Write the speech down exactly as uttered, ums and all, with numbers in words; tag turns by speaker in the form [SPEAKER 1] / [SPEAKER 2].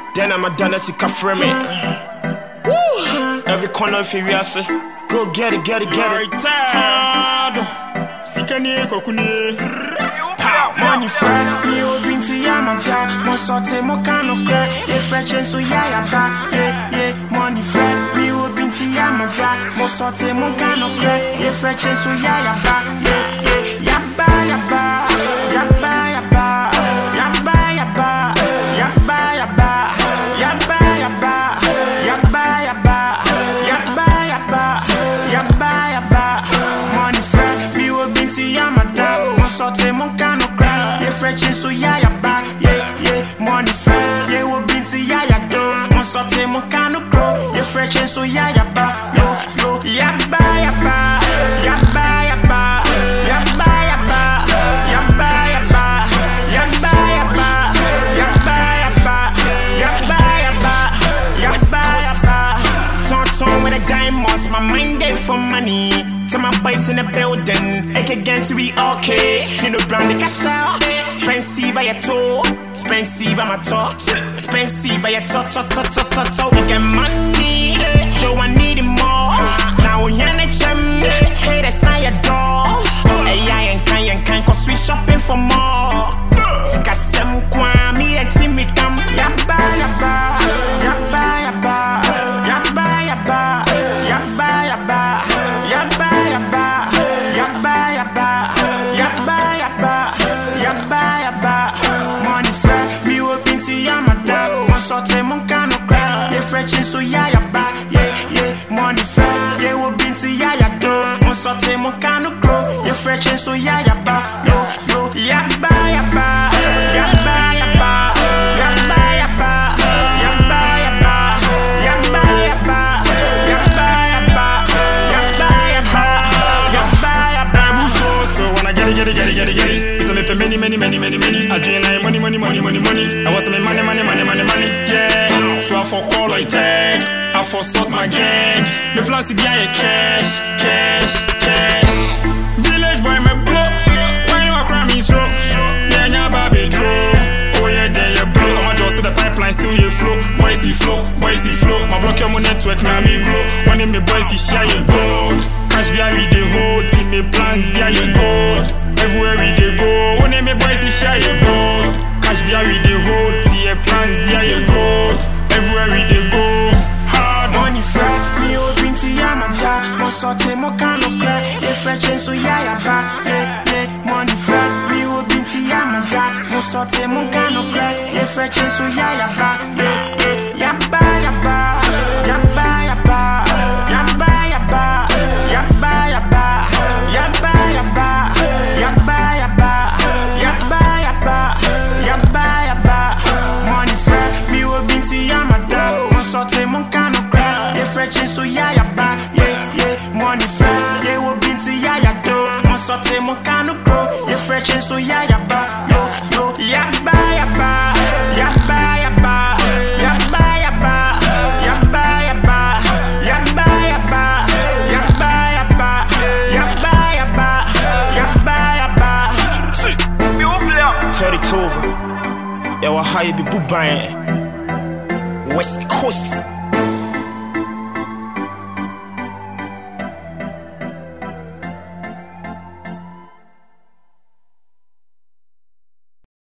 [SPEAKER 1] Then I'm a dana sika frame me. Every corner of you say, go get it, get it, get it. Sikani kokuni.
[SPEAKER 2] Money friend, me old binti yamada. Mo sorte mo kano kre. Ye fresh and so ya ya ba. Yeah yeah. Money friend, me old binti yamada. Mo sorte mo kano kre. Ye fresh and so ya ya ba. Yeah yeah. Ya ba ya ba. Ya ba ya ba. Ya ba ya ba. Ya ba ya ba. Ya ba ya ba. Ya ba ya ba. Ya ba ya ba. Ya ba ya ba. Money friend, me old binti yamada. Mo sorte mo kano kre. Fresh so ya ya ba, yeah yeah. Money friend, yeah we been to ya ya do. Mon sorte mon cano grow. Yeah fresh so ya ya ba, yo yo. Ya ba ya ba, ya ba ya ba, ya ba ya ba, ya ba ya ba, ya ba ya ba, ya ba ya ba, ya ba ya ba, ya ba ya ba. Ton ton with a diamonds, my mind there for money. To my boys in the building, egg against we okay. You know brand the cash out. Expensive by your toe, expensive by my talk, expensive by your talk, talk, talk, talk, talk, talk. We get money, so I need it more. Now we on the gym, hey, that's not your door. Hey, I ain't kind, ain't kind, cause we shopping for more. Sika sem kwa, me and Timmy come. Yabba, yabba, yabba, yabba, yabba, yabba, yabba, yabba, yabba, yabba, yabba, yabba, yabba, yabba. Yabba yabba, money friend, me open to yamada. Mon sorte mon cano crack, yeah fresh so ya yabba, yeah yeah. Money friend, yeah open to ya yado. Mon sorte mon cano grow, yeah fresh so ya yabba, yo yo. Yabba yabba, yabba yabba, yabba yabba, yabba yabba, yabba yabba, yabba yabba, yabba yabba, yabba yabba.
[SPEAKER 1] So when I get it, get it, get it, get it, get it. Many, many, many, many, many. I drain like money, money, money, money, money. I was saying money, money, money, money, money. Yeah. So I for call like tag. I for sort my gang. Me plans to be a cash, cash, cash. Village boy, me blow. Why you a cry me so? Yeah, yeah, baby, draw. Oh yeah, there you blow. I'ma just to the pipeline, still you flow. Boys, he flow, boys, he flow. My block your network, now me grow. One of me boys, he share your gold. Cash be a we the whole team, me plans be a your gold. Everywhere we dey go, one of me boys is share your gold. Cash be a we the whole team, plans be a your gold. Everywhere we dey go, hard
[SPEAKER 2] money friend, me old binti yamada. Mon sorte mon cano crack, yeah fresh so ya ya ba, yeah yeah. Money friend, me old binti yamada. Mon sorte mon cano crack, yeah fresh so ya ya ba, yeah yeah. Yabba yabba, yabba yabba, yabba yabba, yabba yabba, yabba yabba, yabba yabba, yabba yabba, yabba yabba. Money friend, me old binti yamada. Mon sorte mon cano crack, yeah fresh so ya yabba, yeah yeah. Money friend, yeah old binti ya ya do. Mon sorte mon cano grow, yeah fresh so ya yabba, yo yo. Yabba yabba, yabba yabba, yabba yabba, yabba yabba, yabba yabba, yabba yabba, yabba yabba, yabba yabba.
[SPEAKER 1] Me who play up? thirty-two over. Yeah, what how you be boo West Coast.